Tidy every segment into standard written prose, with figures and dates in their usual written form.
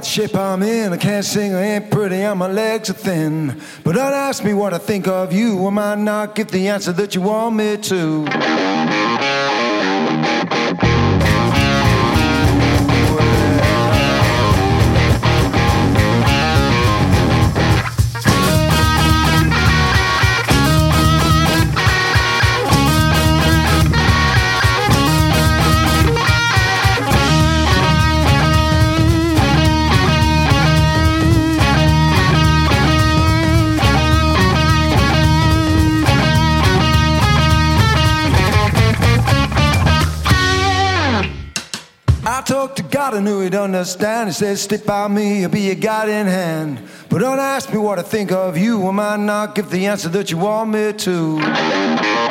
about the shape I'm in. I can't sing, I ain't pretty, and my legs are thin. But don't ask me what I think of you. I might not give the answer that you want me to. I talked to God, I knew he'd understand. He said, stick by me, I'll be your guiding hand. But don't ask me what I think of you. I might not give the answer that you want me to.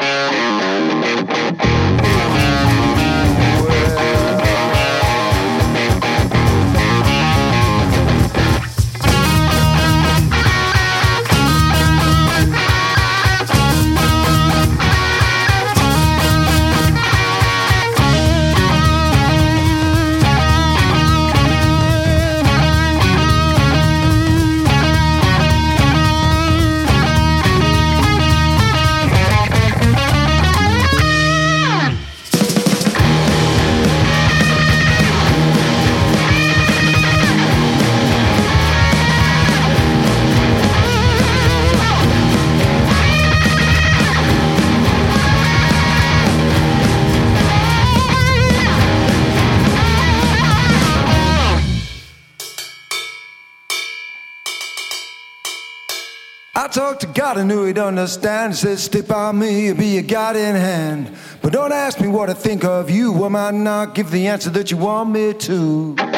I talked to God, I knew he'd understand. He said, stick by me, I'll be your guiding hand. But don't ask me what I think of you. I might not give the answer that you want me to.